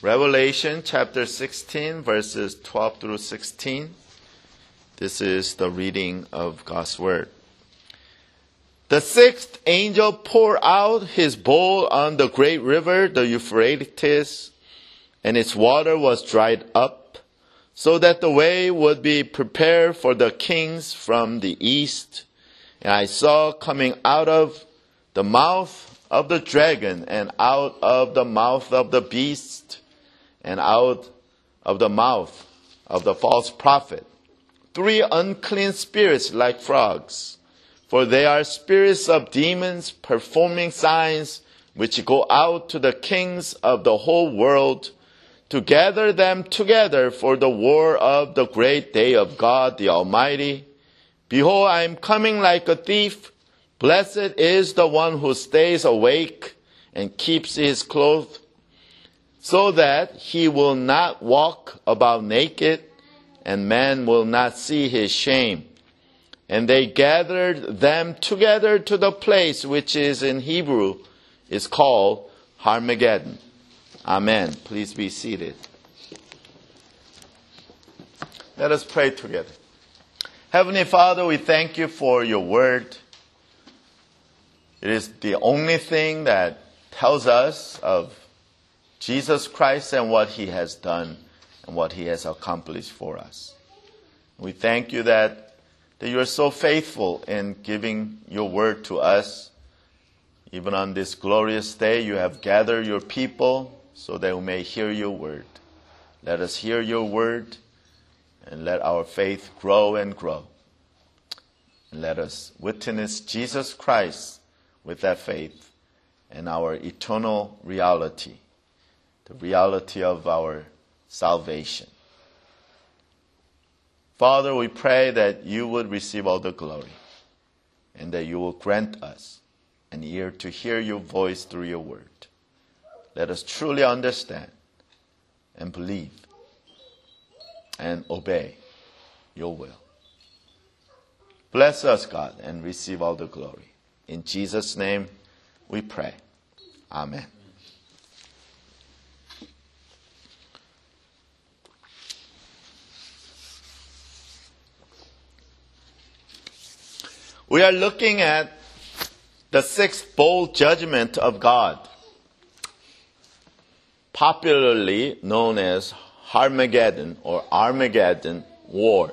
Revelation chapter 16, verses 12 through 16. This is the reading of God's Word. The sixth angel poured out his bowl on the great river, the Euphrates, and its water was dried up, so that the way would be prepared for the kings from the east. And I saw coming out of the mouth of the dragon, and out of the mouth of the beast, and out of the mouth of the false prophet, 3 unclean spirits like frogs. For they are spirits of demons performing signs, which go out to the kings of the whole world to gather them together for the war of the great day of God the Almighty. Behold, I am coming like a thief. Blessed is the one who stays awake and keeps his clothes, so that he will not walk about naked, and man will not see his shame. And they gathered them together to the place which is in Hebrew is called Armageddon. Amen. Please be seated. Let us pray together. Heavenly Father, we thank you for your word. It is the only thing that tells us of Jesus Christ and what he has done and what he has accomplished for us. We thank you that you are so faithful in giving your word to us. Even on this glorious day, you have gathered your people so that we may hear your word. Let us hear your word and let our faith grow and grow. And let us witness Jesus Christ with that faith and our eternal reality, the reality of our salvation. Father, we pray that you would receive all the glory and that you will grant us an ear to hear your voice through your word. Let us truly understand and believe and obey your will. Bless us, God, and receive all the glory. In Jesus' name we pray. Amen. We are looking at the sixth bowl judgment of God, popularly known as Armageddon or Armageddon War.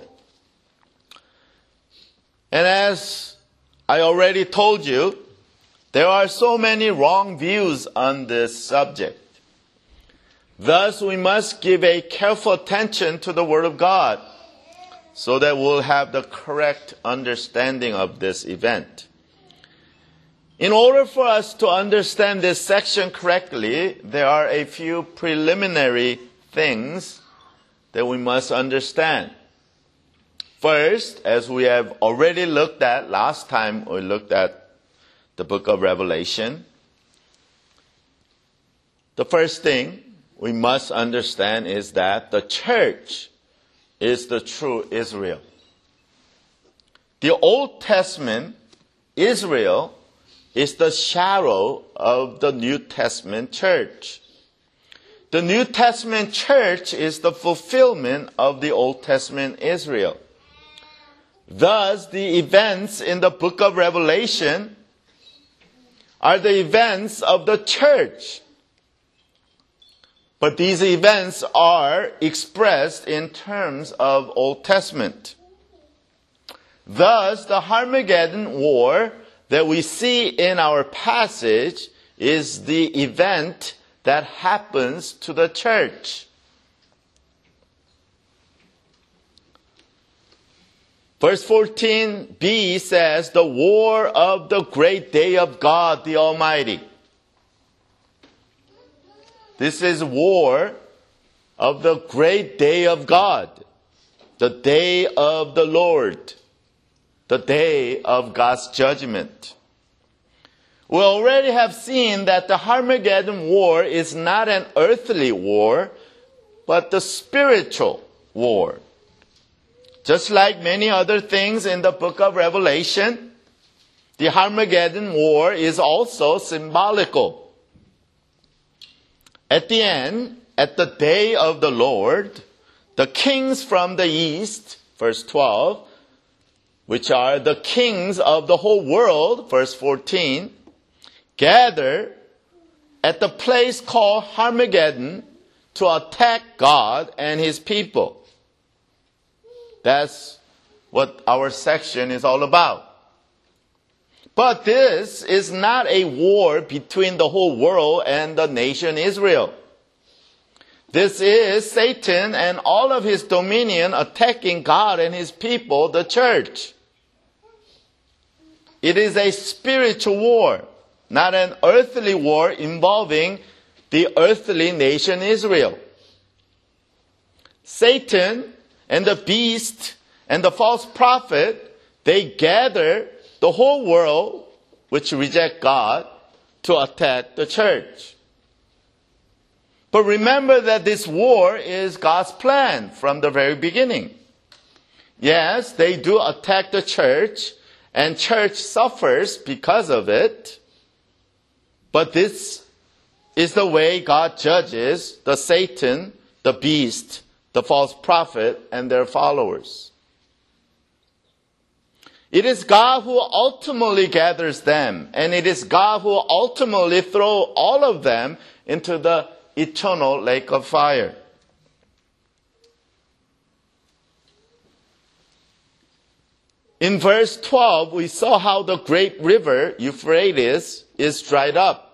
And as I already told you, there are so many wrong views on this subject. Thus, we must give a careful attention to the Word of God so that we'll have the correct understanding of this event. In order for us to understand this section correctly, there are a few preliminary things that we must understand. First, as we have already looked at last time, we looked at the book of Revelation. The first thing we must understand is that the church is the true Israel. The Old Testament Israel is the shadow of the New Testament church. The New Testament church is the fulfillment of the Old Testament Israel. Thus, the events in the book of Revelation are the events of the church. But these events are expressed in terms of Old Testament. Thus, the Armageddon War that we see in our passage is the event that happens to the church. Verse 14b says, the war of the great day of God the Almighty. This is war of the great day of God, the day of the Lord, the day of God's judgment. We already have seen that the Armageddon war is not an earthly war, but the spiritual war. Just like many other things in the book of Revelation, the Armageddon war is also symbolical. At the end, at the day of the Lord, the kings from the east, verse 12, which are the kings of the whole world, verse 14, gather at the place called Armageddon to attack God and his people. That's what our section is all about. But this is not a war between the whole world and the nation Israel. This is Satan and all of his dominion attacking God and his people, the church. It is a spiritual war, not an earthly war involving the earthly nation Israel. Satan and the beast and the false prophet, they gather the whole world, which reject God, to attack the church. But remember that this war is God's plan from the very beginning. Yes, they do attack the church, and church suffers because of it. But this is the way God judges the Satan, the beast, the false prophet, and their followers. It is God who ultimately gathers them, and it is God who ultimately throws all of them into the eternal lake of fire. In verse 12, we saw how the great river Euphrates is dried up.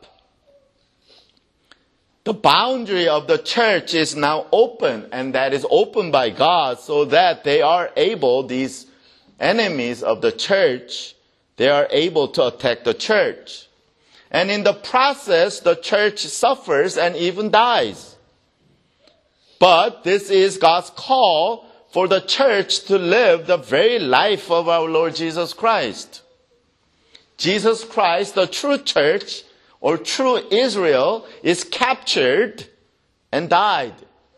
The boundary of the church is now open, and that is opened by God so that they are able, these enemies of the church, they are able to attack the church. And in the process, the church suffers and even dies. But this is God's call for the church to live the very life of our Lord Jesus Christ. Jesus Christ, the true church, or true Israel, is captured and died.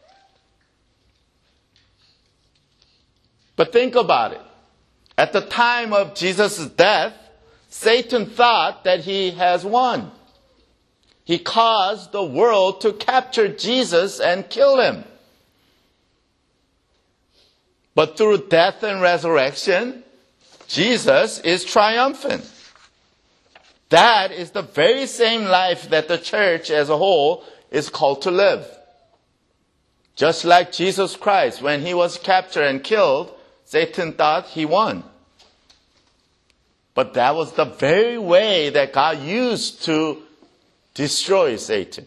But think about it. At the time of Jesus' death, Satan thought that he has won. He caused the world to capture Jesus and kill him. But through death and resurrection, Jesus is triumphant. That is the very same life that the church as a whole is called to live. Just like Jesus Christ, when he was captured and killed, Satan thought he won. But that was the very way that God used to destroy Satan.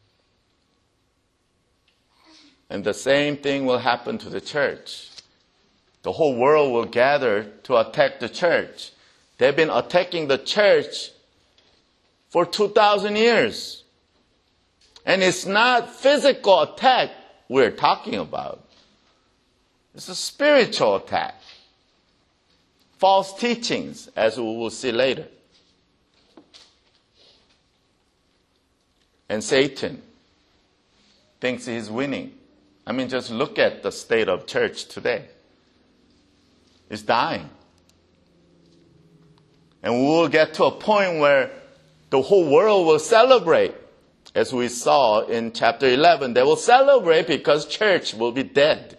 And the same thing will happen to the church. The whole world will gather to attack the church. They've been attacking the church for 2,000 years. And it's not physical attack we're talking about. It's a spiritual attack. False teachings, as we will see later. And Satan thinks he's winning. I mean, just look at the state of church today. It's dying. And we will get to a point where the whole world will celebrate. As we saw in chapter 11, they will celebrate because church will be dead.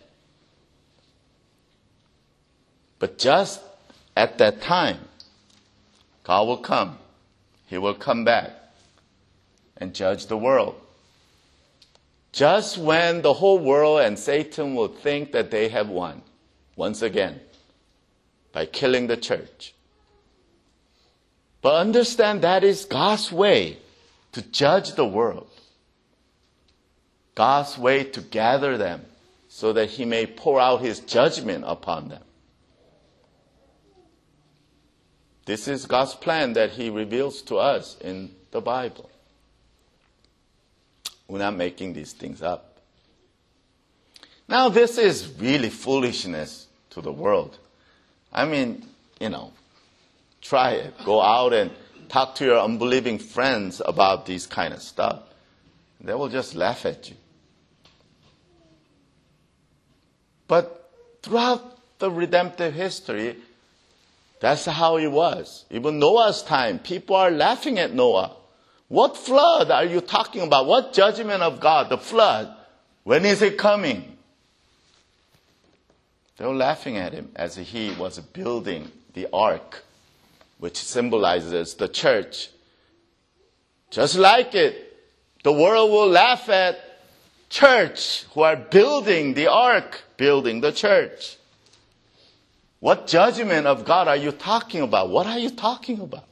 But just at that time, God will come. He will come back and judge the world. Just when the whole world and Satan will think that they have won, once again, by killing the church. But understand that is God's way to judge the world. God's way to gather them so that he may pour out his judgment upon them. This is God's plan that he reveals to us in the Bible. We're not making these things up. Now, this is really foolishness to the world. I mean, try it. Go out and talk to your unbelieving friends about these kind of stuff. They will just laugh at you. But throughout the redemptive history, that's how it was. Even Noah's time, people are laughing at Noah. What flood are you talking about? What judgment of God? The flood. When is it coming? They were laughing at him as he was building the ark, which symbolizes the church. Just like it, the world will laugh at church who are building the ark, building the church. What judgment of God are you talking about? What are you talking about?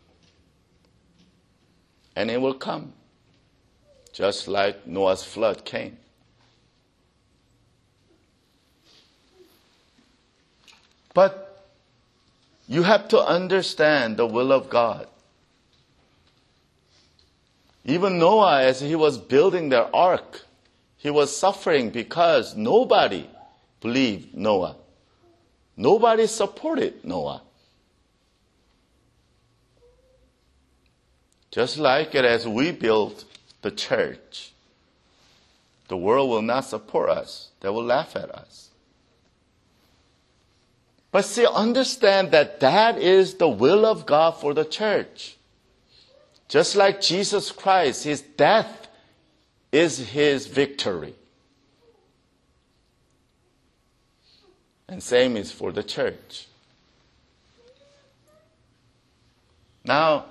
And it will come, just like Noah's flood came. But you have to understand the will of God. Even Noah, as he was building their ark, he was suffering because nobody believed Noah. Nobody supported Noah. Just like it as we build the church, the world will not support us. They will laugh at us. But see, understand that that is the will of God for the church. Just like Jesus Christ, his death is his victory. And same is for the church. Now,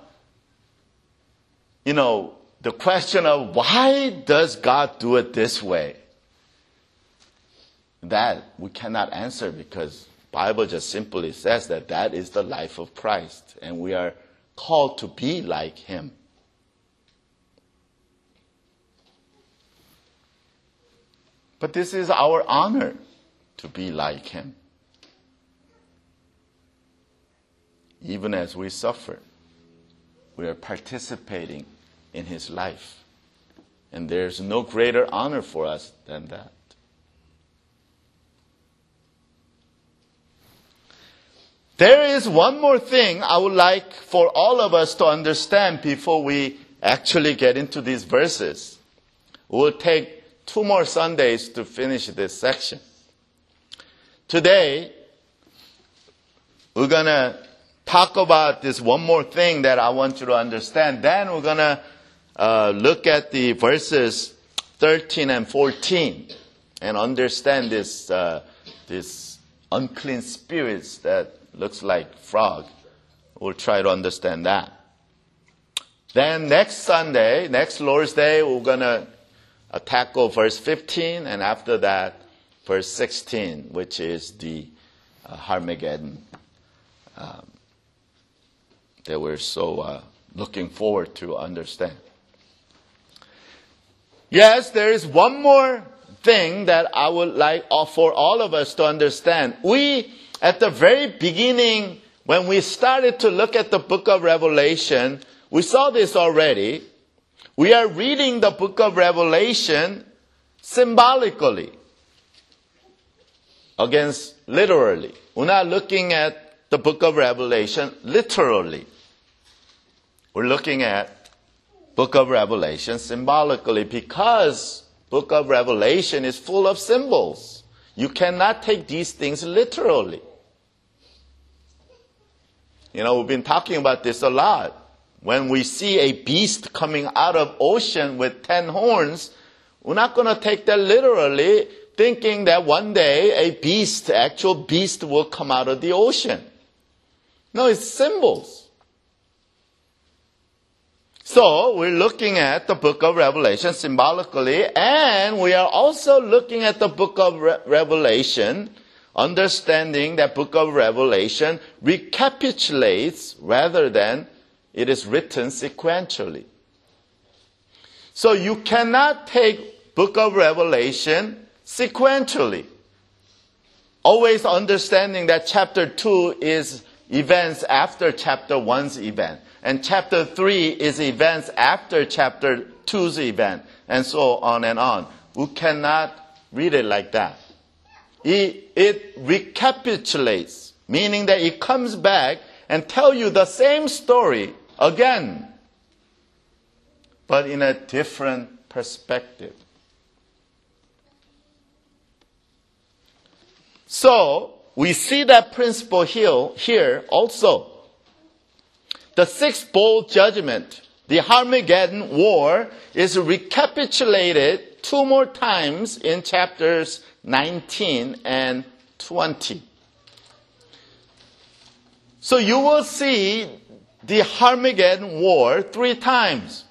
the question of why does God do it this way? That we cannot answer because the Bible just simply says that that is the life of Christ. And we are called to be like him. But this is our honor to be like him. Even as we suffer, we are participating in his life. And there's no greater honor for us than that. There is one more thing I would like for all of us to understand before we actually get into these verses. We'll take 2 more Sundays to finish this section. Today, we're going to talk about this one more thing that I want you to understand. Then we're going to look at the verses 13 and 14 and understand this unclean spirits that looks like frog. We'll try to understand that. Then next Sunday, next Lord's Day, we're going to tackle verse 15, and after that, verse 16, which is the Armageddon that we're so looking forward to understand. Yes, there is one more thing that I would like for all of us to understand. We, at the very beginning, when we started to look at the book of Revelation, we saw this already. We are reading the book of Revelation symbolically against literally. We're not looking at the book of Revelation literally. We're looking at book of Revelation symbolically because book of Revelation is full of symbols. You cannot take these things literally. We've been talking about this a lot. When we see a beast coming out of ocean with 10 horns, we're not going to take that literally, thinking that one day a actual beast will come out of the ocean. No, it's symbols. So we're looking at the book of Revelation symbolically, and we are also looking at the book of Revelation, understanding that book of Revelation recapitulates rather than it is written sequentially. So you cannot take book of Revelation sequentially. Always understanding that chapter 2 is events after chapter 1's event. And chapter 3 is events after chapter 2's event. And so on and on. We cannot read it like that. It recapitulates, meaning that it comes back and tell you the same story again, but in a different perspective. So, we see that principle here also. The sixth bowl judgment, the Armageddon war, is recapitulated two more times in chapters 19 and 20. So you will see the Armageddon war 3 times.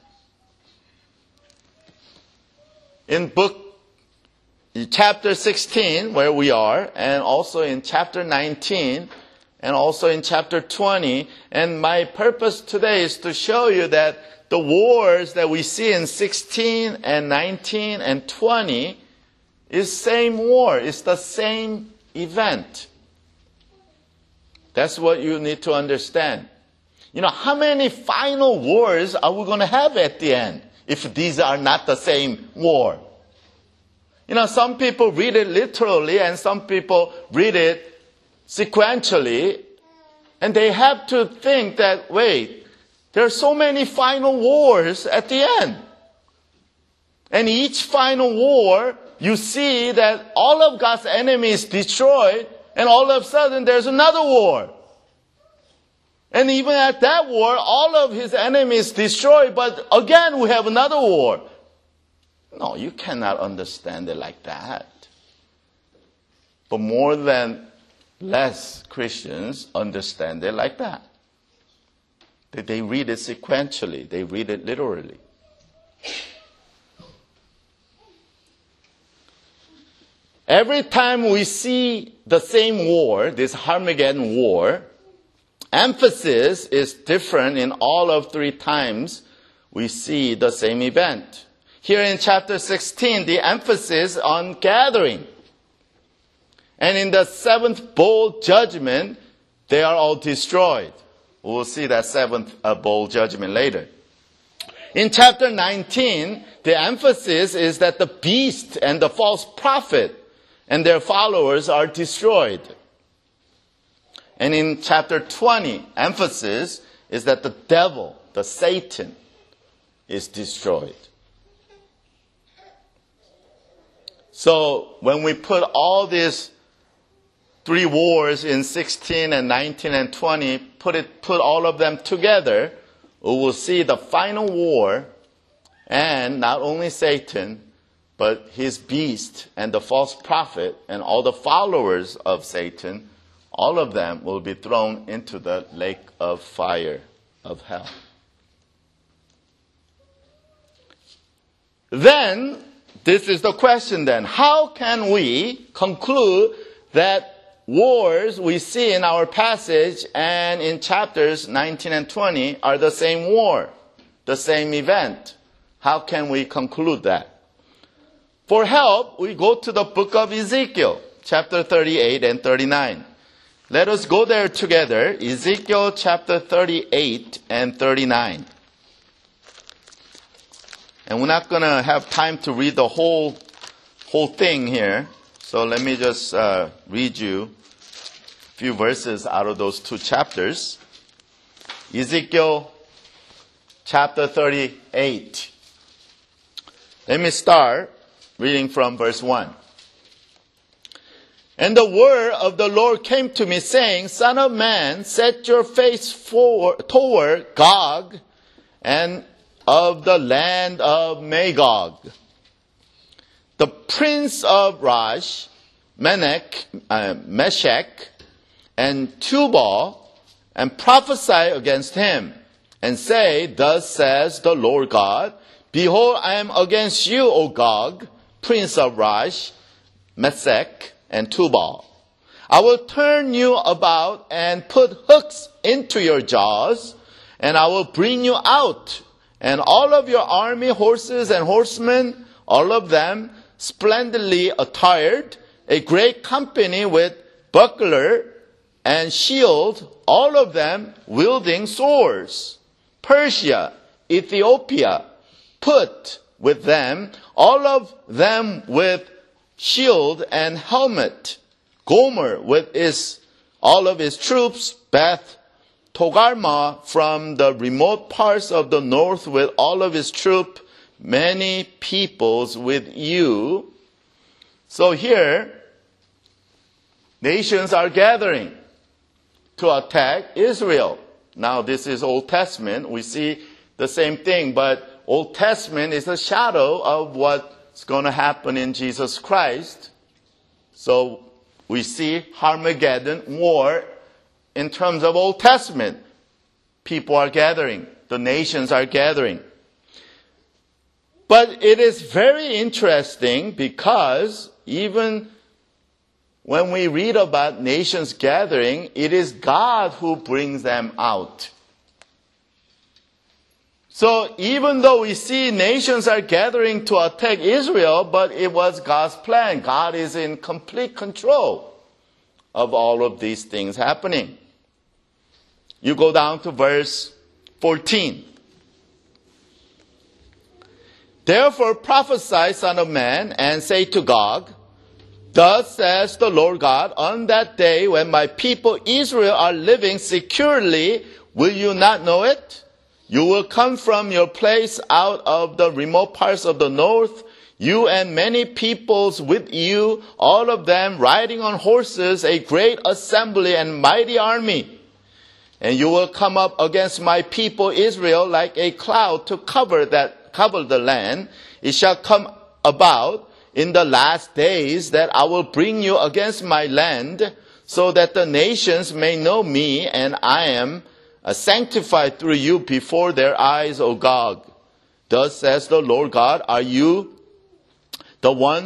In chapter 16, where we are, and also in chapter 19, and also in chapter 20. And my purpose today is to show you that the wars that we see in 16 and 19 and 20 is same war. It's the same event. That's what you need to understand. You know, how many final wars are we going to have at the end if these are not the same war? You know, some people read it literally and some people read it sequentially. And they have to think that, wait, there are so many final wars at the end. And each final war, you see that all of God's enemies destroyed, and all of a sudden there's another war. And even at that war, all of his enemies destroyed, but again we have another war. No, you cannot understand it like that. But more than less Christians understand it like that. They read it sequentially. They read it literally. Every time we see the same war, this Armageddon war, emphasis is different in all of 3 times we see the same event. Here in chapter 16, the emphasis on gathering. And in the 7th bowl judgment, they are all destroyed. We'll see that 7th bowl judgment later. In chapter 19, the emphasis is that the beast and the false prophet and their followers are destroyed. And in chapter 20, emphasis is that the devil, the Satan, is destroyed. So when we put all these 3 wars in 16 and 19 and 20, put all of them together, we will see the final war, and not only Satan, but his beast and the false prophet and all the followers of Satan, all of them will be thrown into the lake of fire of hell. Then, this is the question then. How can we conclude that wars we see in our passage and in chapters 19 and 20 are the same war, the same event? How can we conclude that? For help, we go to the book of Ezekiel, chapter 38 and 39. Let us go there together, Ezekiel chapter 38 and 39. And we're not going to have time to read the whole thing here. So let me just read you a few verses out of those 2 chapters. Ezekiel chapter 38. Let me start reading from verse 1. And the word of the Lord came to me, saying, Son of man, set your face toward Gog and of the land of Magog, the prince of Rosh, Meshech, and Tubal, and prophesy against him, and say, Thus says the Lord God, Behold, I am against you, O Gog, prince of Rosh, Meshech, and Tubal. I will turn you about and put hooks into your jaws, and I will bring you out, and all of your army horses and horsemen, all of them splendidly attired, a great company with buckler and shield, all of them wielding swords. Persia, Ethiopia, Put with them, all of them with shield and helmet. Gomer with all of his troops, Beth Togarmah from the remote parts of the north with all of his troops, many peoples with you. So here, nations are gathering to attack Israel. Now this is Old Testament. We see the same thing, but Old Testament is a shadow of what what's going to happen in Jesus Christ. So we see Armageddon war in terms of Old Testament. People are gathering. The nations are gathering. But it is very interesting because even when we read about nations gathering, it is God who brings them out. So even though we see nations are gathering to attack Israel, but it was God's plan. God is in complete control of all of these things happening. You go down to verse 14. Therefore prophesy, Son of Man, and say to Gog, thus says the Lord God, on that day when my people Israel are living securely, will you not know it? You will come from your place out of the remote parts of the north, you and many peoples with you, all of them riding on horses, a great assembly and mighty army. And you will come up against my people Israel like a cloud to cover the land. It shall come about in the last days that I will bring you against my land, so that the nations may know me, and I am sanctified through you before their eyes, O Gog. Thus says the Lord God, are you the one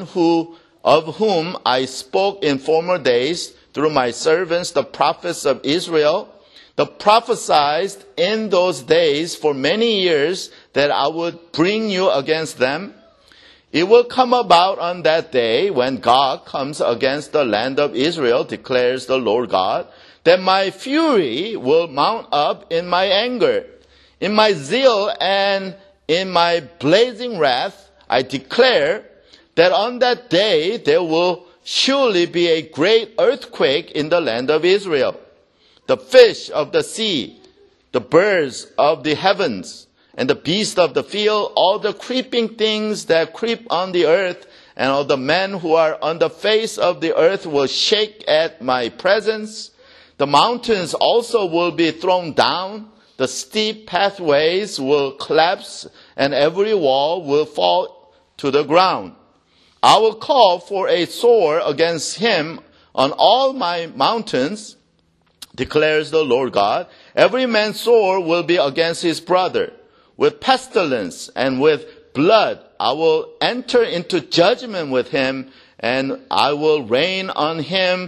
of whom I spoke in former days through my servants, the prophets of Israel? The prophesied in those days for many years that I would bring you against them. It will come about on that day when God comes against the land of Israel, declares the Lord God, that my fury will mount up in my anger. In my zeal and in my blazing wrath, I declare that on that day there will surely be a great earthquake in the land of Israel. The fish of the sea, the birds of the heavens, and the beasts of the field, all the creeping things that creep on the earth, and all the men who are on the face of the earth will shake at my presence. The mountains also will be thrown down, the steep pathways will collapse, and every wall will fall to the ground. I will call for a sword against him on all my mountains, declares the Lord God. Every man's sword will be against his brother. With pestilence and with blood I will enter into judgment with him, and I will rain on him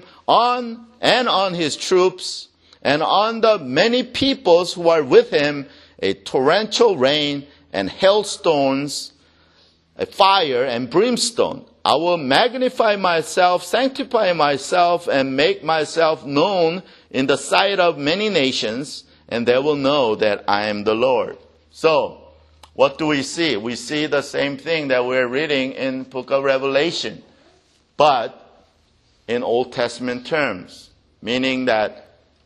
and on his troops, and on the many peoples who are with him, a torrential rain and hailstones, a fire and brimstone. I will magnify myself, sanctify myself, and make myself known in the sight of many nations, and they will know that I am the Lord. So, what do we see? We see the same thing that we're reading in book of Revelation, but in Old Testament terms, meaning that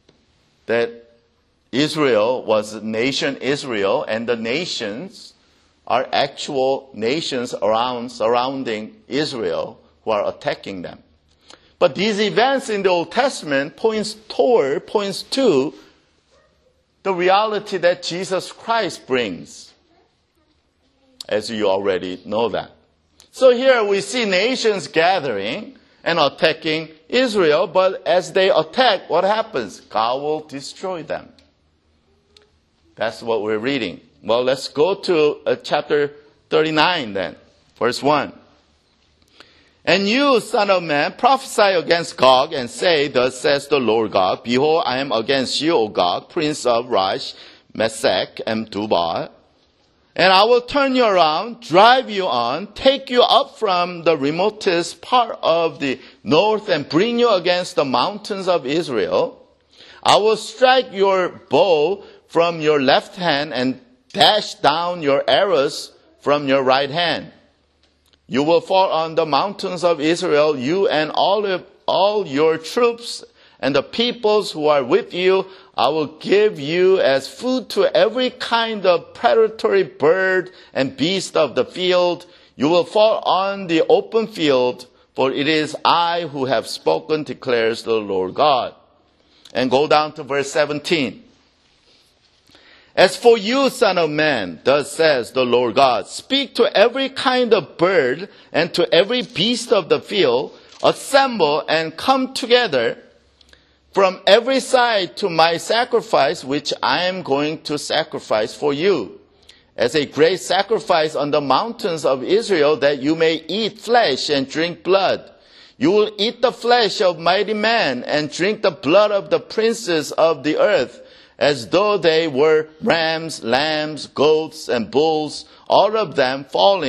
Israel was nation Israel, and the nations are actual nations surrounding Israel who are attacking them. But these events in the Old Testament points to the reality that Jesus Christ brings, as you already know that. So here we see nations gathering and attacking Israel, but as they attack, what happens? God will destroy them. That's what we're reading. Well, let's go to chapter 39 then, verse 1. And you, son of man, prophesy against Gog and say, thus says the Lord God, behold, I am against you, O Gog, prince of Rosh, Meshech, and Tubal. And I will turn you around, drive you on, take you up from the remotest part of the north and bring you against the mountains of Israel. I will strike your bow from your left hand and dash down your arrows from your right hand. You will fall on the mountains of Israel, you and all your troops and the peoples who are with you. I will give you as food to every kind of predatory bird and beast of the field. You will fall on the open field, for it is I who have spoken, declares the Lord God. And go down to verse 17. As for you, son of man, thus says the Lord God, speak to every kind of bird and to every beast of the field, assemble and come together from every side to my sacrifice, which I am going to sacrifice for you, as a great sacrifice on the mountains of Israel, that you may eat flesh and drink blood. You will eat the flesh of mighty men and drink the blood of the princes of the earth, as though they were rams, lambs, goats, and bulls, all of them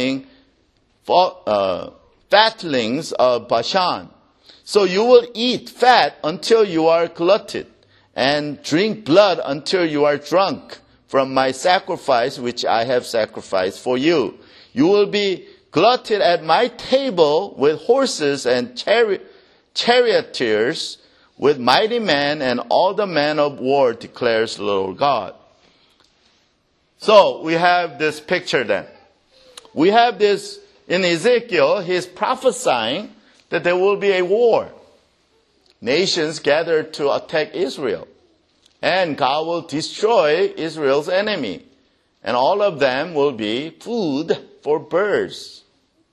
fatlings of Bashan. So you will eat fat until you are glutted, and drink blood until you are drunk from my sacrifice which I have sacrificed for you. You will be glutted at my table with horses and charioteers, with mighty men and all the men of war, declares the Lord God. So we have this picture then. We have this in Ezekiel. He's prophesying that there will be a war. Nations gather to attack Israel. And God will destroy Israel's enemy. And all of them will be food for birds.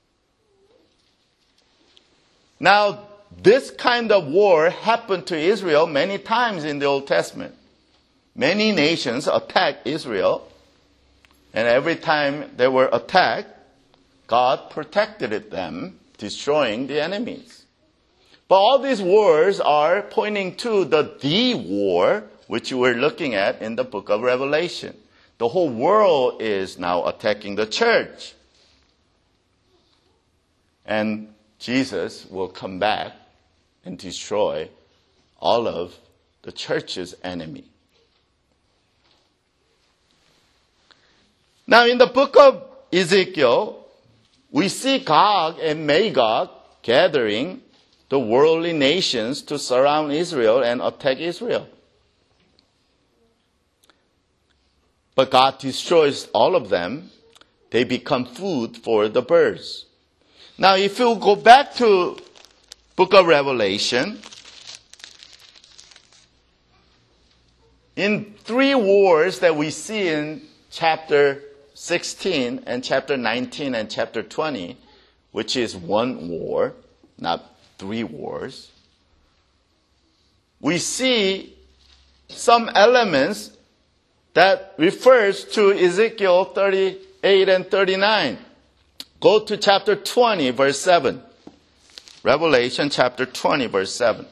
Now, this kind of war happened to Israel many times in the Old Testament. Many nations attacked Israel. And every time they were attacked, God protected them, destroying the enemies. But all these wars are pointing to the war, which we're looking at in the book of Revelation. The whole world is now attacking the church. And Jesus will come back and destroy all of the church's enemy. Now in the book of Ezekiel, we see Gog and Magog gathering the worldly nations to surround Israel and attack Israel. But God destroys all of them. They become food for the birds. Now, if you go back to book of Revelation, in 3 wars that we see in chapter 16 and chapter 19 and chapter 20, which is 1 war, not 3 wars, we see some elements that refers to Ezekiel 38 and 39. Go to chapter 20, verse 7. Revelation chapter 20, verse 7.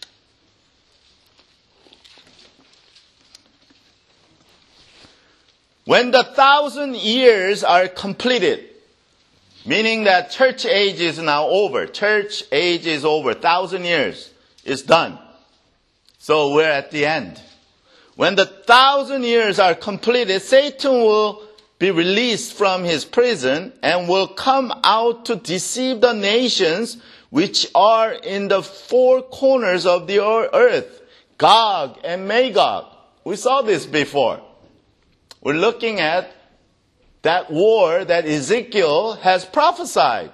When the 1,000 years are completed, meaning that church age is now over. Church age is over. 1,000 years is done. So we're at the end. When the 1,000 years are completed, Satan will be released from his prison and will come out to deceive the nations which are in the 4 corners of the earth, Gog and Magog. We saw this before. We're looking at that war that Ezekiel has prophesied.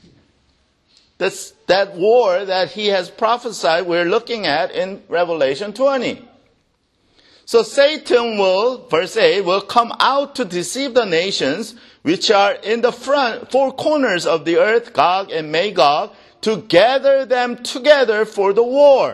That war that he has prophesied, we're looking at in Revelation 20. So Satan will, verse 8, will come out to deceive the nations which are in the 4 corners of the earth, Gog and Magog, to gather them together for the war.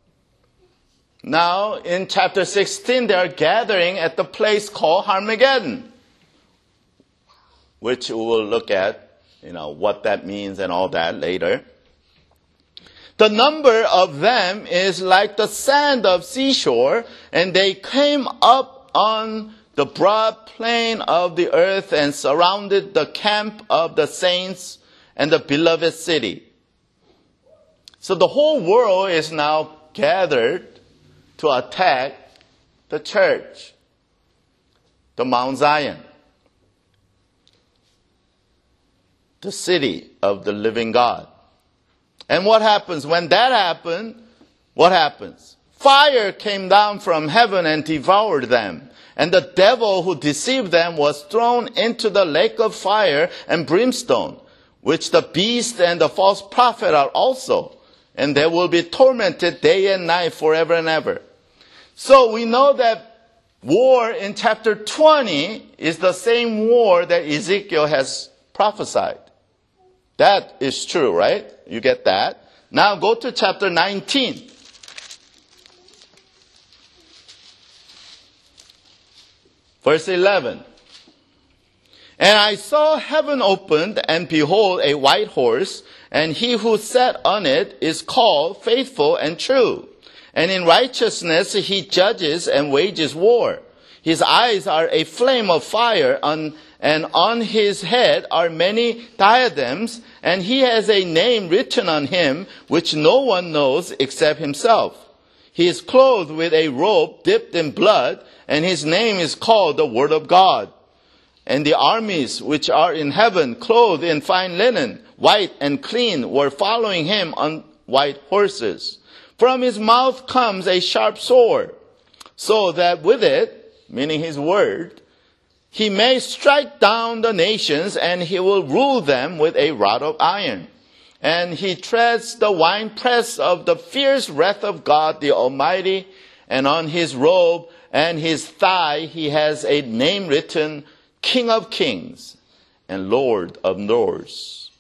Now, in chapter 16, they are gathering at the place called Armageddon, which we will look at, what that means and all that later. The number of them is like the sand of seashore, and they came up on the broad plain of the earth and surrounded the camp of the saints and the beloved city. So the whole world is now gathered to attack the church, the Mount Zion, the city of the living God. And what happens? When that happened, what happens? Fire came down from heaven and devoured them. And the devil who deceived them was thrown into the lake of fire and brimstone, which the beast and the false prophet are also. And they will be tormented day and night forever and ever. So we know that war in chapter 20 is the same war that Ezekiel has prophesied. That is true, right? You get that? Now go to chapter 19. Verse 11. And I saw heaven opened, and behold, a white horse, and he who sat on it is called Faithful and True. And in righteousness he judges and wages war. His eyes are a flame of fire, and on his head are many diadems, and he has a name written on him which no one knows except himself. He is clothed with a robe dipped in blood, and his name is called the Word of God. And the armies which are in heaven, clothed in fine linen, white and clean, were following him on white horses. From his mouth comes a sharp sword, so that with it, meaning his word, he may strike down the nations, and he will rule them with a rod of iron. And he treads the winepress of the fierce wrath of God the Almighty, and on his robe and his thigh he has a name written, King of Kings and Lord of Lords.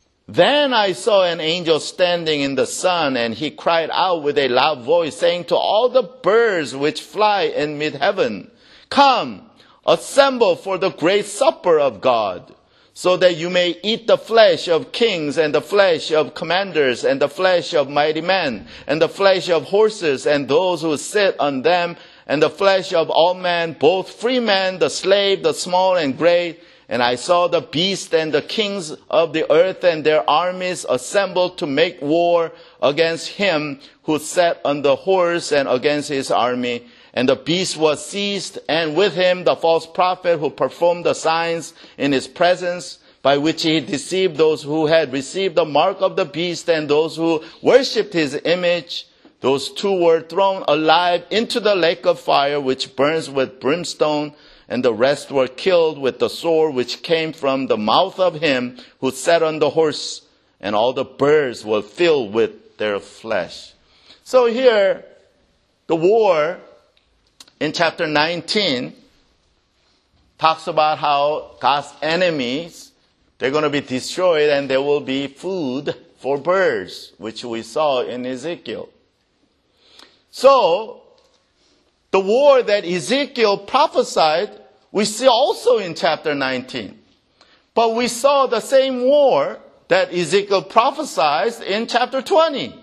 Then I saw an angel standing in the sun, and he cried out with a loud voice, saying to all the birds which fly in mid-heaven, Come, assemble for the great supper of God, so that you may eat the flesh of kings, and the flesh of commanders, and the flesh of mighty men, and the flesh of horses, and those who sit on them, and the flesh of all men, both free men, the slave, the small and great. And I saw the beast and the kings of the earth and their armies assembled to make war against him who sat on the horse and against his army. And the beast was seized, and with him the false prophet who performed the signs in his presence, by which he deceived those who had received the mark of the beast and those who worshipped his image. Those two were thrown alive into the lake of fire, which burns with brimstone, and the rest were killed with the sword which came from the mouth of him who sat on the horse, and all the birds were filled with their flesh. So here, the war in chapter 19 talks about how God's enemies, they're going to be destroyed, and there will be food for birds, which we saw in Ezekiel. So, the war that Ezekiel prophesied, we see also in chapter 19. But we saw the same war that Ezekiel prophesied in chapter 20.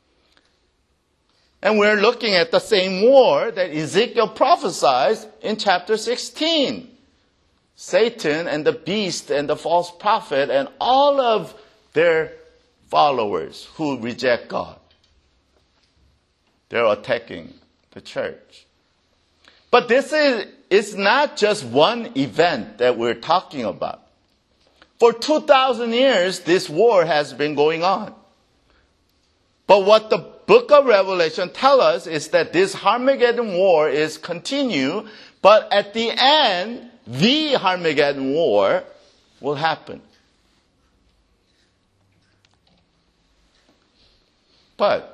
And we're looking at the same war that Ezekiel prophesied in chapter 16. Satan and the beast and the false prophet and all of their followers who reject God. They're attacking the church. But this is not just one event that we're talking about. For 2,000 years, this war has been going on. But what the book of Revelation tells us is that this Armageddon war is continue, but at the end, the Armageddon war will happen. But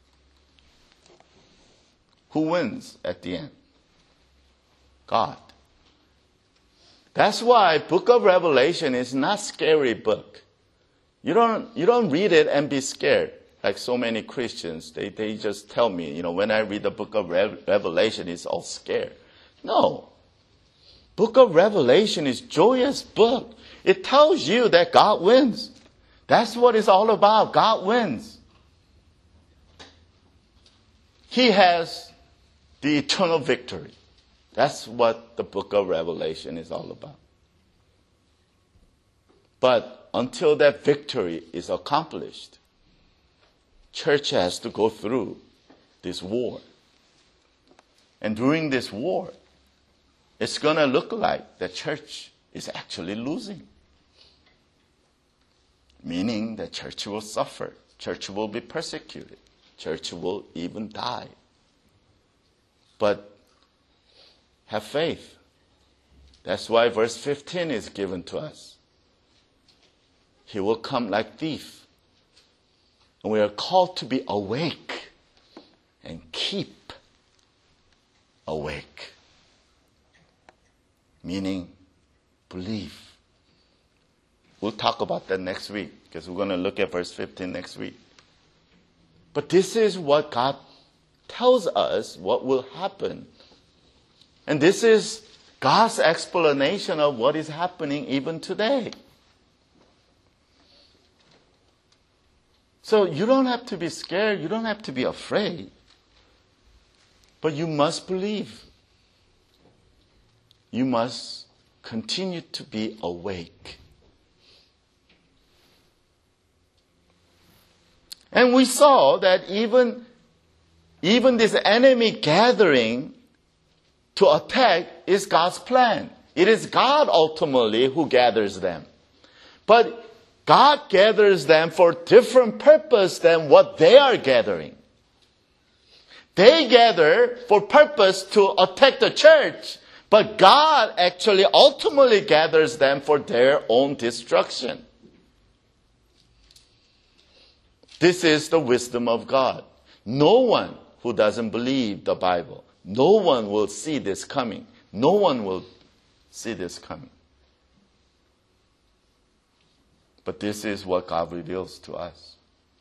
who wins at the end? God. That's why book of Revelation is not a scary book. You don't read it and be scared. Like so many Christians, they just tell me, when I read the book of Revelation, it's all scared. No. Book of Revelation is a joyous book. It tells you that God wins. That's what it's all about. God wins. He has the eternal victory. That's what the book of Revelation is all about. But until that victory is accomplished, church has to go through this war. And during this war, it's going to look like the church is actually losing. Meaning the church will suffer. Church will be persecuted. Church will even die. But have faith. That's why verse 15 is given to us. He will come like thief. And we are called to be awake and keep awake. meaning believe. We'll talk about that next week because we're going to look at verse 15 next week. But this is what God tells us what will happen. And this is God's explanation of what is happening even today. So you don't have to be scared. You don't have to be afraid. But you must believe. You must continue to be awake. And we saw that even this enemy gathering to attack is God's plan. It is God ultimately who gathers them. But God gathers them for different purpose than what they are gathering. They gather for purpose to attack the church, but God actually ultimately gathers them for their own destruction. This is the wisdom of God. No one who doesn't believe the Bible, no one will see this coming. No one will see this coming. But this is what God reveals to us.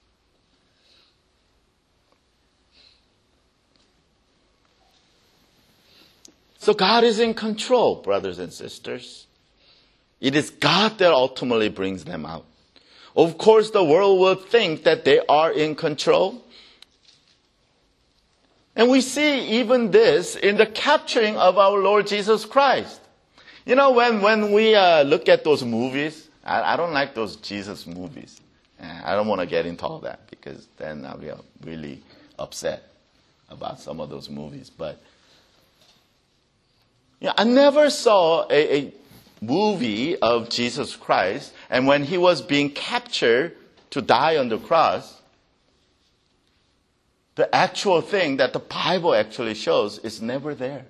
So God is in control, brothers and sisters. It is God that ultimately brings them out. Of course, the world will think that they are in control. And we see even this in the capturing of our Lord Jesus Christ. You know, when we look at those movies, I don't like those Jesus movies. I don't want to get into all that because then I'll be really upset about some of those movies. But I never saw a movie of Jesus Christ, and when he was being captured to die on the cross, the actual thing that the Bible actually shows is never there.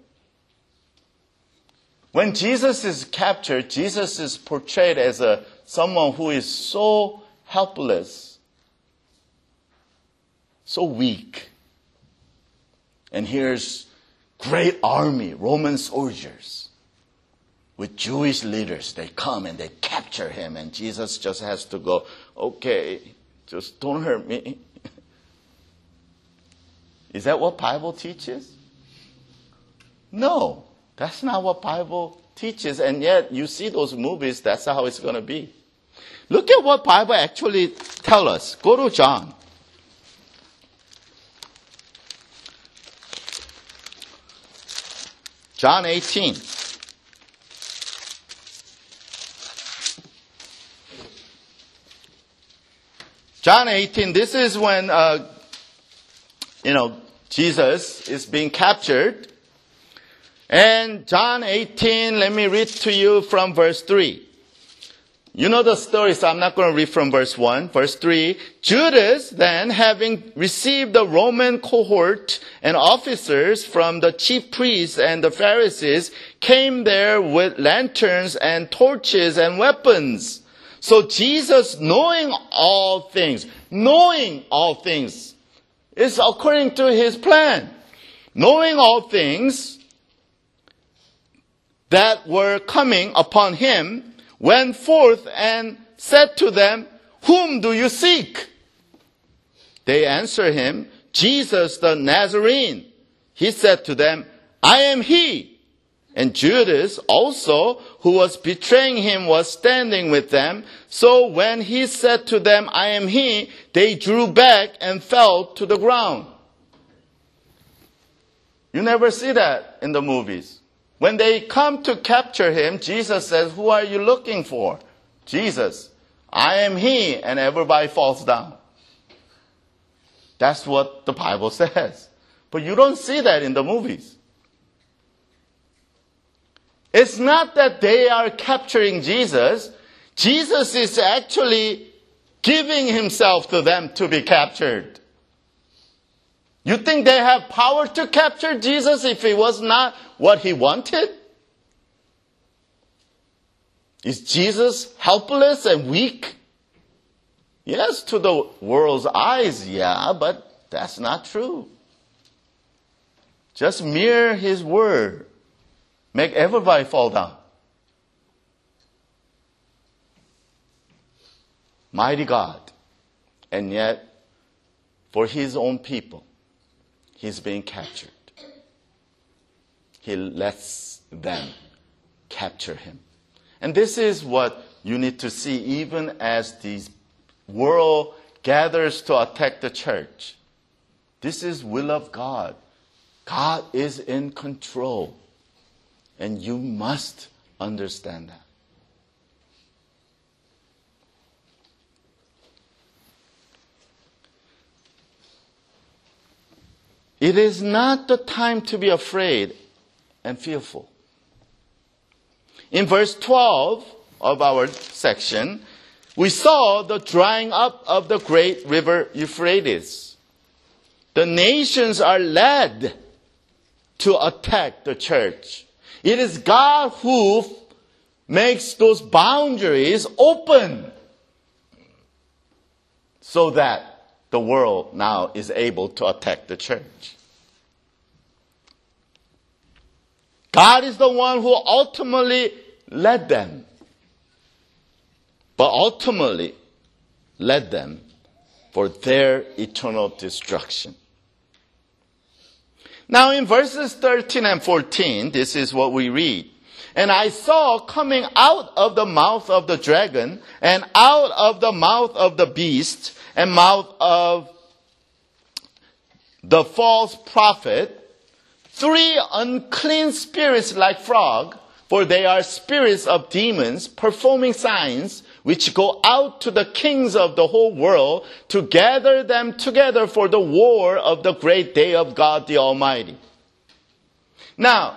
When Jesus is captured, Jesus is portrayed as someone who is so helpless, so weak. And here's great army, Roman soldiers, with Jewish leaders. They come and they capture him, and Jesus just has to go, okay, just don't hurt me. Is that what Bible teaches? No, that's not what Bible teaches. And yet you see those movies, that's how it's going to be. Look at what Bible actually tells us. Go to John. John 18. John 18, this is when, Jesus is being captured. And John 18, let me read to you from verse 3. You know the story, so I'm not going to read from verse 1. Verse 3, Judas then, having received the Roman cohort and officers from the chief priests and the Pharisees, came there with lanterns and torches and weapons. So Jesus, knowing all things, is according to his plan. Knowing all things that were coming upon him, went forth and said to them, "Whom do you seek?" They answered him, "Jesus the Nazarene." He said to them, "I am he." And Judas also, who was betraying him, was standing with them. So when he said to them, "I am he," they drew back and fell to the ground. You never see that in the movies. When they come to capture him, Jesus says, "Who are you looking for?" Jesus, "I am he," and everybody falls down. That's what the Bible says. But you don't see that in the movies. It's not that they are capturing Jesus. Jesus is actually giving himself to them to be captured. You think they have power to capture Jesus if it was not what he wanted? Is Jesus helpless and weak? Yes, to the world's eyes, yeah, but that's not true. Just mere his word make everybody fall down. mighty God. And yet, for his own people, he's being captured. He lets them capture him. And this is what you need to see even as the world gathers to attack the church. This is will of God. God is in control. And you must understand that. It is not the time to be afraid and fearful. In verse 12 of our section, we saw the drying up of the great river Euphrates. The nations are led to attack the church. It is God who makes those boundaries open so that the world now is able to attack the church. God is the one who ultimately led them, but ultimately led them for their eternal destruction. Now in verses 13 and 14, this is what we read. And I saw coming out of the mouth of the dragon, and out of the mouth of the beast, and mouth of the false prophet, 3 unclean spirits like frog, for they are spirits of demons, performing signs, which go out to the kings of the whole world to gather them together for the war of the great day of God the Almighty. Now,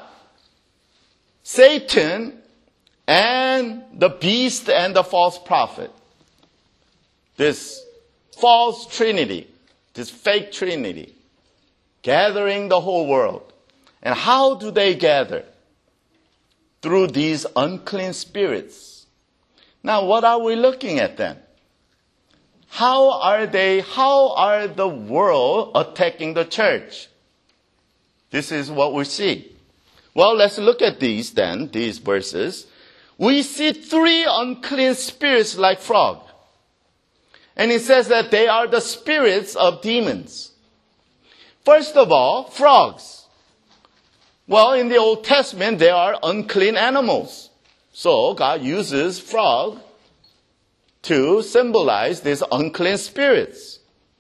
Satan and the beast and the false prophet, this false trinity, this fake trinity, gathering the whole world. And how do they gather? Through these unclean spirits. Now, what are we looking at then? How are the world attacking the church? This is what we see. Well, let's look at these verses. We see 3 unclean spirits like frog. And it says that they are the spirits of demons. First of all, frogs. Well, in the Old Testament, they are unclean animals. So God uses frog to symbolize these unclean spirits.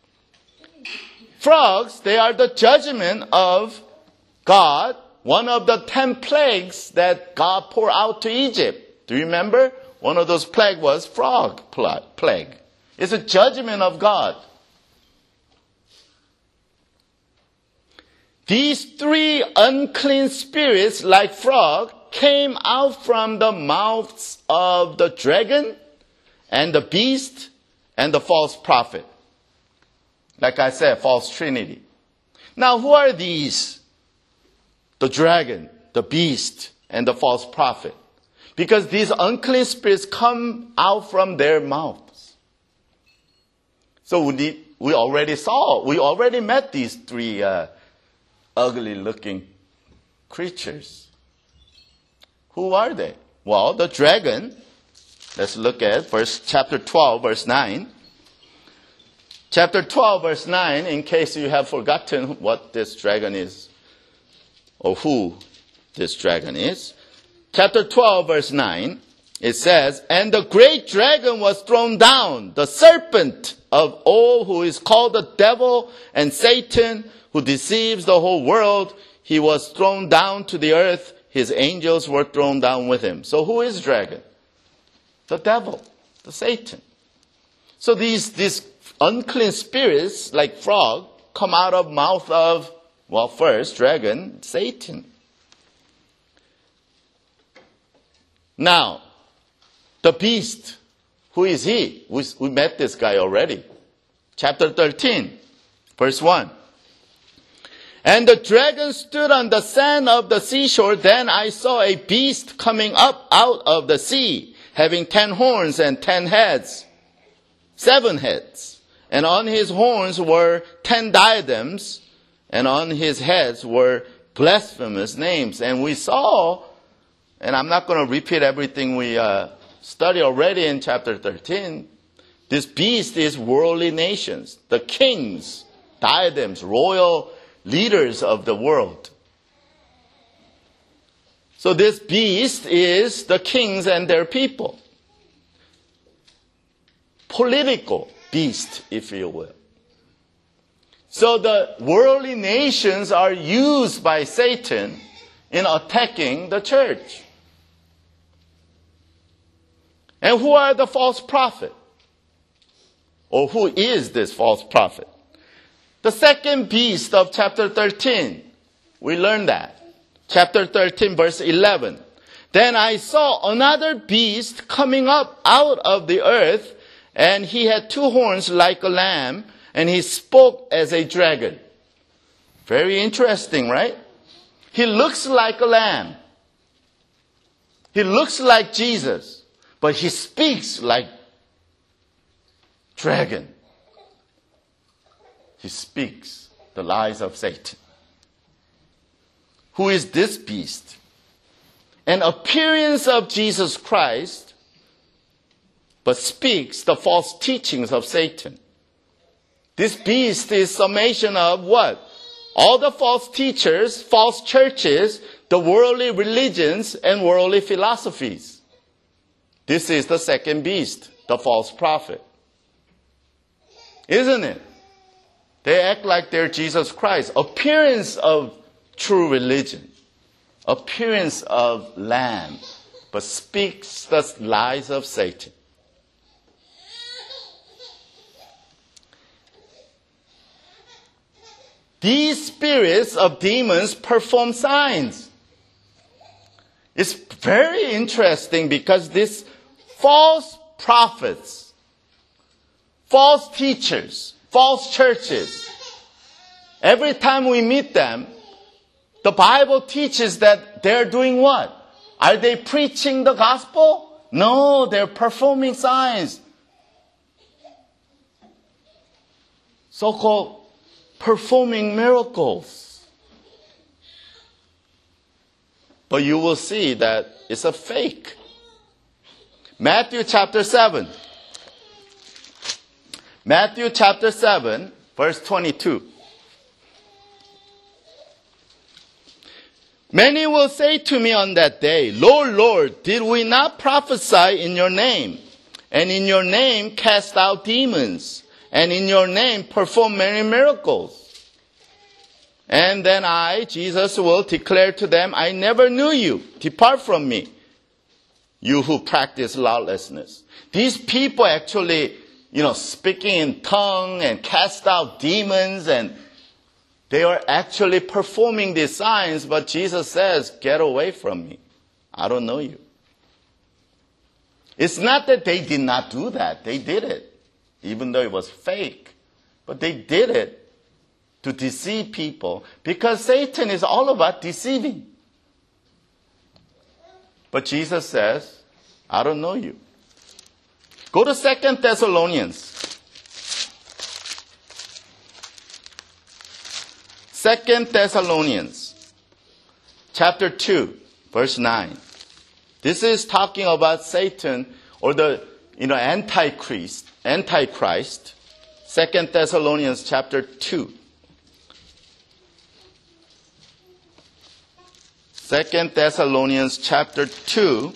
Frogs, they are the judgment of God, one of the 10 plagues that God poured out to Egypt. Do you remember? One of those plagues was frog plague. It's a judgment of God. These 3 unclean spirits, like frog, came out from the mouths of the dragon and the beast and the false prophet. Like I said, false trinity. Now, who are these? The dragon, the beast, and the false prophet. Because these unclean spirits come out from their mouths. So we already met these 3 ugly-looking creatures. Who are they? Well, the dragon. Let's look at chapter 12, verse 9. Chapter 12, verse 9, in case you have forgotten what this dragon is, or who this dragon is. Chapter 12, verse 9, it says, And the great dragon was thrown down, the serpent of old, who is called the devil and Satan, who deceives the whole world. He was thrown down to the earth. His angels were thrown down with him. So who is dragon? The devil, the Satan. So these unclean spirits, like frog, come out of mouth of, well, first, dragon, Satan. Now, the beast, who is he? We met this guy already. Chapter 13, verse 1. And the dragon stood on the sand of the seashore. Then I saw a beast coming up out of the sea, having 10 horns and 10 heads, 7 heads. And on his horns were 10 diadems, and on his heads were blasphemous names. And we saw, and I'm not going to repeat everything we studied already in chapter 13, This beast is worldly nations, the kings, diadems, royal leaders of the world. So this beast is the kings and their people. Political beast, if you will. So the worldly nations are used by Satan in attacking the church. And who are the false prophet? Or who is this false prophet? The second beast of chapter 13. We learned that. Chapter 13, verse 11. Then I saw another beast coming up out of the earth, and he had two horns like a lamb, and he spoke as a dragon. Very interesting, right? He looks like a lamb. He looks like Jesus, but he speaks like dragon. He speaks the lies of Satan. Who is this beast? An appearance of Jesus Christ, but speaks the false teachings of Satan. This beast is summation of what? All the false teachers, false churches, the worldly religions, and worldly philosophies. This is the second beast, the false prophet. Isn't it? They act like they're Jesus Christ. Appearance of true religion. Appearance of lamb. But speaks the lies of Satan. These spirits of demons perform signs. It's very interesting because these false prophets, false teachers, false churches, every time we meet them, the Bible teaches that they're doing what? Are they preaching the gospel? No, they're performing signs. So-called performing miracles. But you will see that it's a fake. Matthew chapter 7. Matthew chapter 7, verse 22. Many will say to me on that day, Lord, Lord, did we not prophesy in your name, and in your name cast out demons, and in your name perform many miracles? And then I, Jesus, will declare to them, I never knew you. Depart from me, you who practice lawlessness. These people actually, speaking in tongue and cast out demons, and they are actually performing these signs, but Jesus says, get away from me. I don't know you. It's not that they did not do that. They did it, even though it was fake. But they did it to deceive people, because Satan is all about deceiving. But Jesus says, I don't know you. Go to 2 Thessalonians. 2 Thessalonians chapter 2, verse 9. This is talking about Satan, or the Antichrist. 2 Thessalonians chapter 2. 2 Thessalonians chapter 2,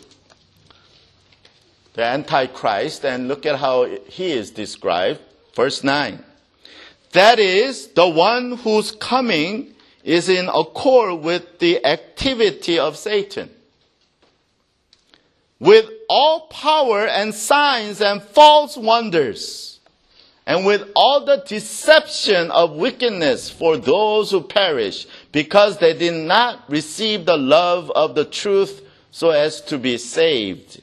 the Antichrist, and look at how he is described. Verse 9. That is, the one whose coming is in accord with the activity of Satan, with all power and signs and false wonders, and with all the deception of wickedness for those who perish, because they did not receive the love of the truth so as to be saved.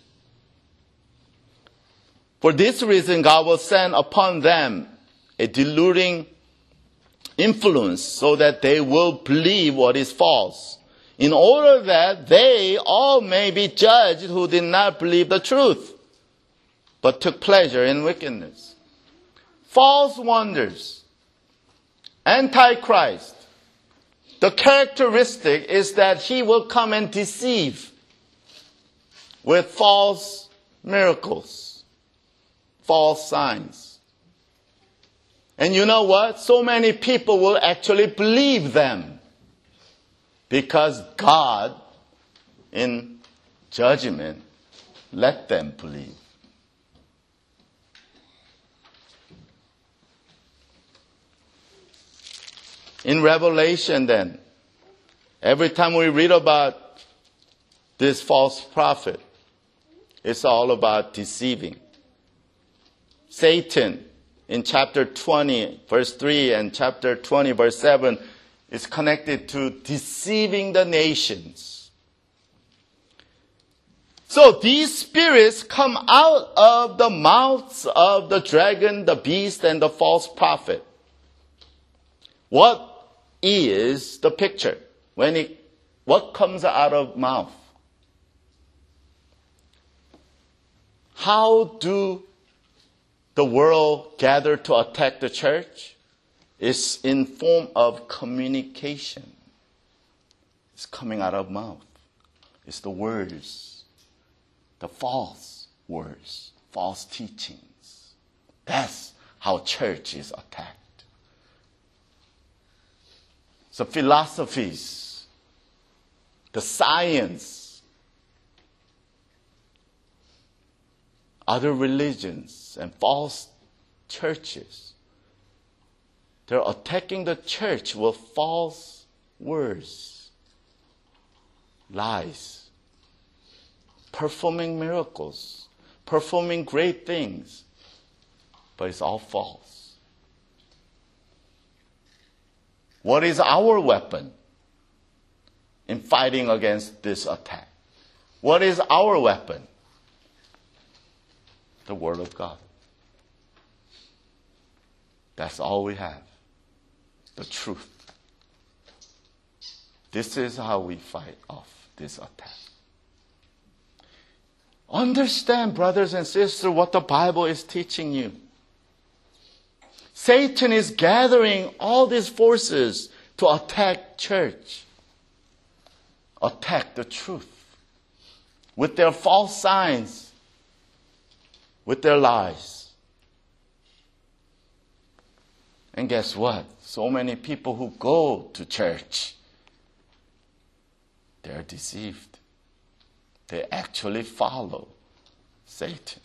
For this reason, God will send upon them a deluding influence so that they will believe what is false, in order that they all may be judged who did not believe the truth, but took pleasure in wickedness. False wonders. Antichrist. The characteristic is that he will come and deceive with false miracles, false signs. And you know what? So many people will actually believe them because God, in judgment, let them believe. In Revelation then, every time we read about this false prophet, it's all about deceiving. Satan, in chapter 20, verse 3, and chapter 20, verse 7, is connected to deceiving the nations. So these spirits come out of the mouths of the dragon, the beast, and the false prophet. What is the picture? What comes out of mouth? How do the world gather to attack the church? It's in form of communication. It's coming out of mouth. It's the words, the false words, false teachings. That's how church is attacked. The philosophies, the science, other religions, and false churches. They're attacking the church with false words, lies, performing miracles, performing great things, but it's all false. What is our weapon in fighting against this attack? What is our weapon? The Word of God. That's all we have. The truth. This is how we fight off this attack. Understand, brothers and sisters, what the Bible is teaching you. Satan is gathering all these forces to attack church, attack the truth with their false signs, with their lies. And guess what? So many people who go to church, they're deceived. They actually follow Satan.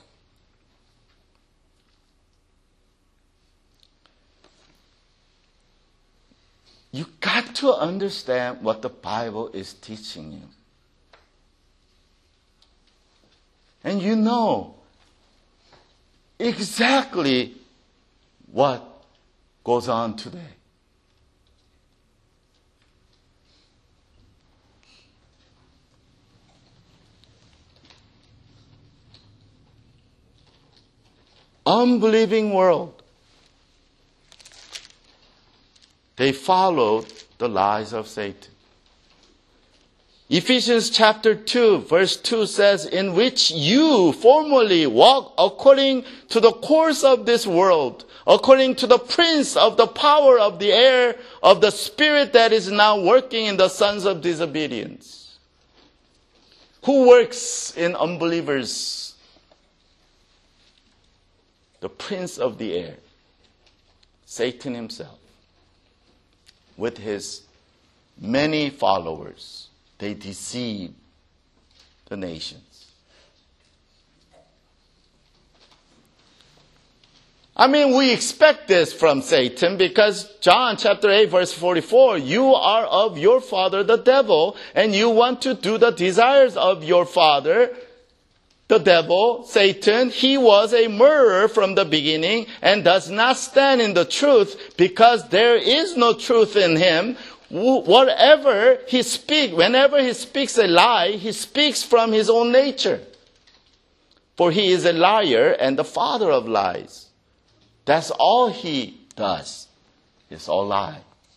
You got to understand what the Bible is teaching you. And you know exactly what goes on today. Unbelieving world. They followed the lies of Satan. Ephesians chapter 2, verse 2 says, in which you formerly walked according to the course of this world, according to the prince of the power of the air, of the spirit that is now working in the sons of disobedience. Who works in unbelievers? The prince of the air, Satan himself. With his many followers, they deceive the nations. I mean, we expect this from Satan because John chapter 8 verse 44, you are of your father the devil, and you want to do the desires of your father. The devil, Satan, he was a murderer from the beginning and does not stand in the truth because there is no truth in him. Whenever he speaks a lie, he speaks from his own nature. For he is a liar and the father of lies. That's all he does. It's all lie.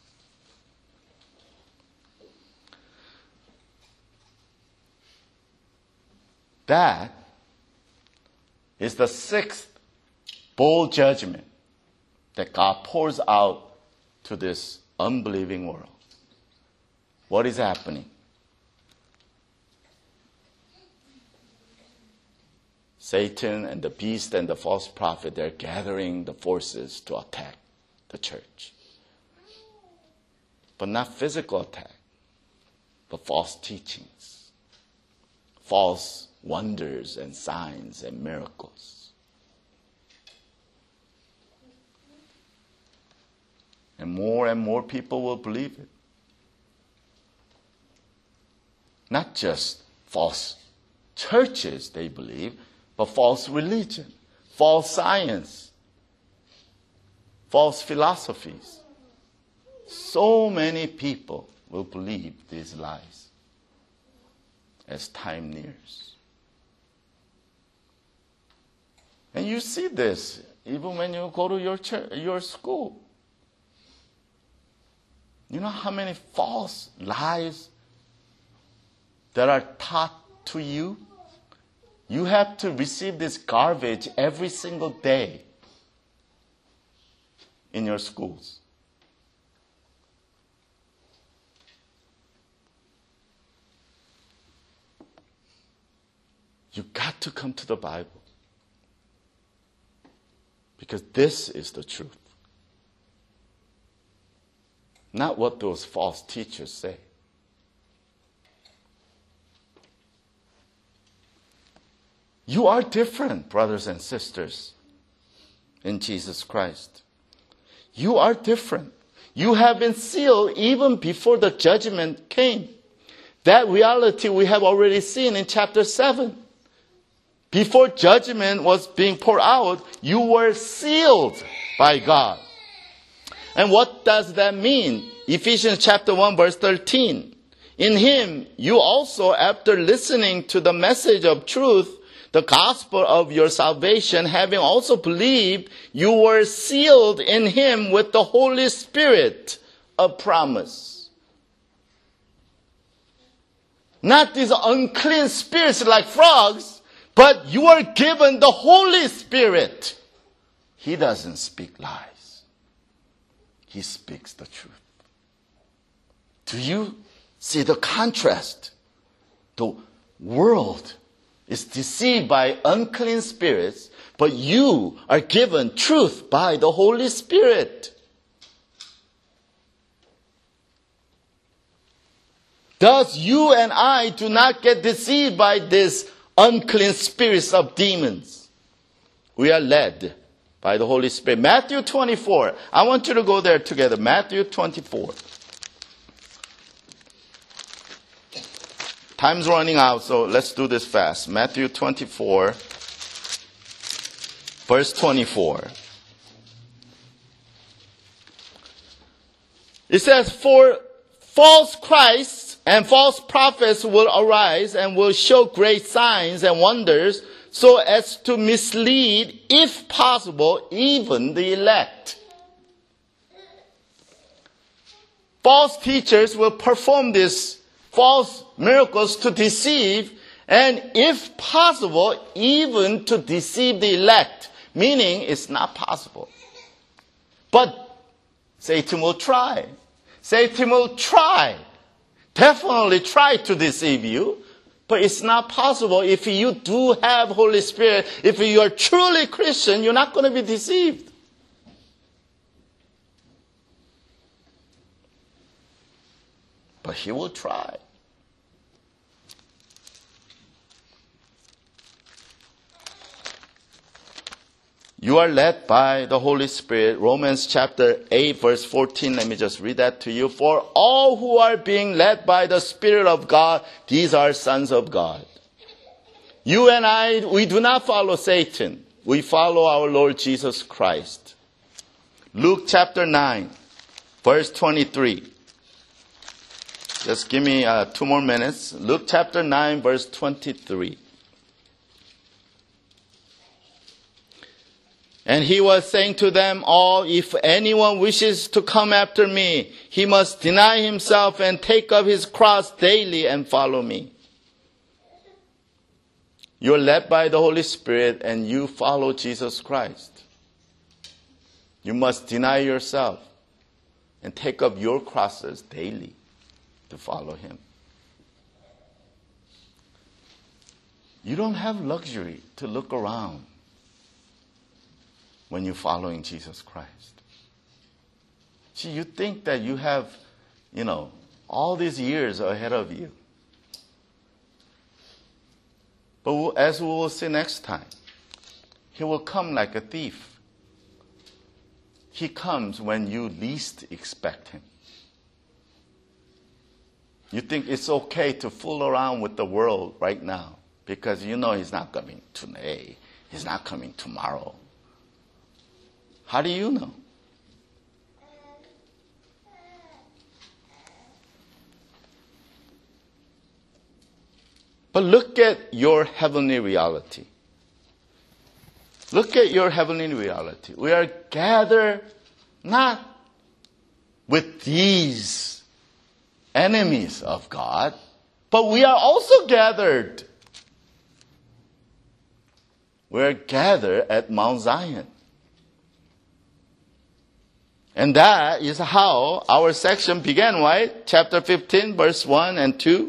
That is the sixth bold judgment that God pours out to this unbelieving world. What is happening? Satan and the beast and the false prophet, they're gathering the forces to attack the church. But not physical attack, but false teachings, false wonders and signs and miracles. And more people will believe it. Not just false churches, they believe, but false religion, false science, false philosophies. So many people will believe these lies as time nears. And you see this even when you go to your school. You know how many false lies that are taught to you? You have to receive this garbage every single day in your schools. You got to come to the Bible, because this is the truth. Not what those false teachers say. You are different, brothers and sisters, in Jesus Christ. You are different. You have been sealed even before the judgment came. That reality we have already seen in chapter 7. Before judgment was being poured out, you were sealed by God. And what does that mean? Ephesians chapter 1 verse 13. In him, you also, after listening to the message of truth, the gospel of your salvation, having also believed, you were sealed in him with the Holy Spirit of promise. Not these unclean spirits like frogs, but you are given the Holy Spirit. He doesn't speak lies. He speaks the truth. Do you see the contrast? The world is deceived by unclean spirits, but you are given truth by the Holy Spirit. Thus, you and I do not get deceived by these unclean spirits of demons. We are led by the Holy Spirit. Matthew 24. I want you to go there together. Matthew 24. Time's running out, so let's do this fast. Matthew 24, verse 24. It says, for false Christs and false prophets will arise and will show great signs and wonders, so as to mislead, if possible, even the elect. False teachers will perform these false miracles to deceive, and if possible, even to deceive the elect. Meaning, it's not possible. But Satan will try. Satan will try. Definitely try to deceive you. But it's not possible. If you do have Holy Spirit, if you are truly Christian, you're not going to be deceived. But he will try. You are led by the Holy Spirit. Romans chapter 8 verse 14. Let me just read that to you. For all who are being led by the Spirit of God, these are sons of God. You and I, we do not follow Satan. We follow our Lord Jesus Christ. Luke chapter 9 verse 23. Just give me 2 more minutes. Luke chapter 9 verse 23. And he was saying to them all, if anyone wishes to come after me, he must deny himself and take up his cross daily and follow me. You're led by the Holy Spirit and you follow Jesus Christ. You must deny yourself and take up your crosses daily to follow him. You don't have luxury to look around when you're following Jesus Christ. See, you think that you have, all these years ahead of you. But as we will see next time, he will come like a thief. He comes when you least expect him. You think it's okay to fool around with the world right now because you know he's not coming today. He's not coming tomorrow. How do you know? But look at your heavenly reality. Look at your heavenly reality. We are gathered not with these enemies of God, but we are also gathered. We are gathered at Mount Zion. And that is how our section began, right? Chapter 15, verse 1 and 2.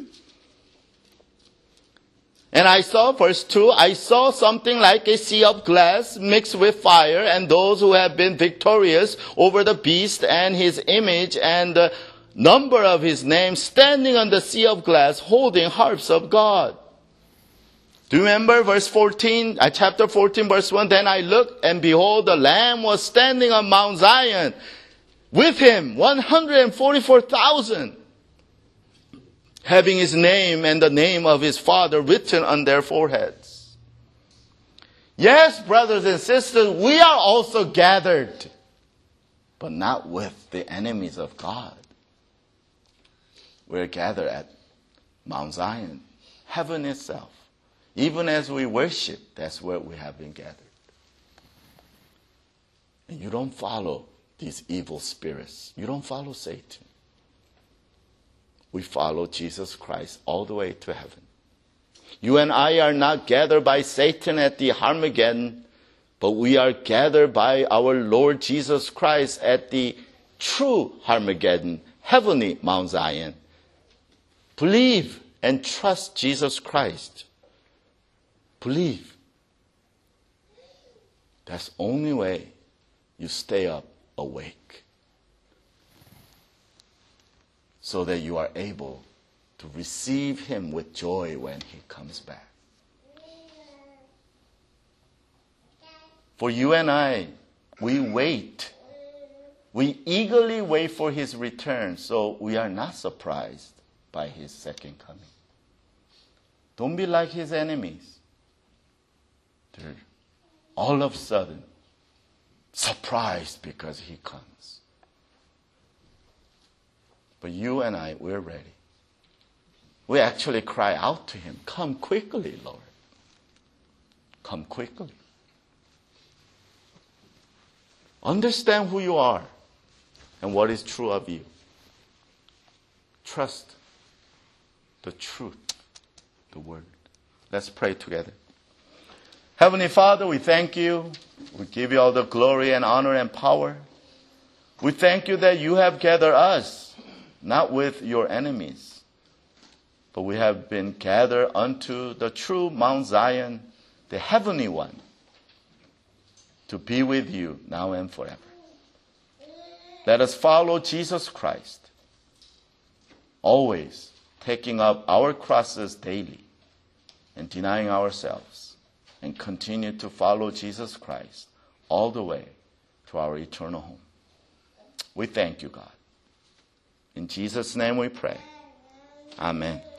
And I saw, verse 2, I saw something like a sea of glass mixed with fire, and those who have been victorious over the beast and his image and the number of his name standing on the sea of glass, holding harps of God. Do you remember verse 14, chapter 14, verse 1? Then I looked, and behold, the Lamb was standing on Mount Zion. With him, 144,000. Having his name and the name of his Father written on their foreheads. Yes, brothers and sisters, we are also gathered, but not with the enemies of God. We're gathered at Mount Zion, heaven itself. Even as we worship, that's where we have been gathered. And you don't follow these evil spirits. You don't follow Satan. We follow Jesus Christ all the way to heaven. You and I are not gathered by Satan at the Armageddon, but we are gathered by our Lord Jesus Christ at the true Armageddon, heavenly Mount Zion. Believe and trust Jesus Christ. Believe. That's the only way you stay up awake, so that you are able to receive him with joy when he comes back. For you and I, we wait. We eagerly wait for his return, so we are not surprised by his second coming. Don't be like his enemies. They're all of a sudden surprised because he comes. But you and I, we're ready. We actually cry out to him, come quickly, Lord. Come quickly. Understand who you are and what is true of you. Trust the truth, the word. Let's pray together. Heavenly Father, we thank you. We give you all the glory and honor and power. We thank you that you have gathered us, not with your enemies, but we have been gathered unto the true Mount Zion, the heavenly one, to be with you now and forever. Let us follow Jesus Christ, always taking up our crosses daily and denying ourselves, and continue to follow Jesus Christ all the way to our eternal home. We thank you, God. In Jesus' name we pray. Amen.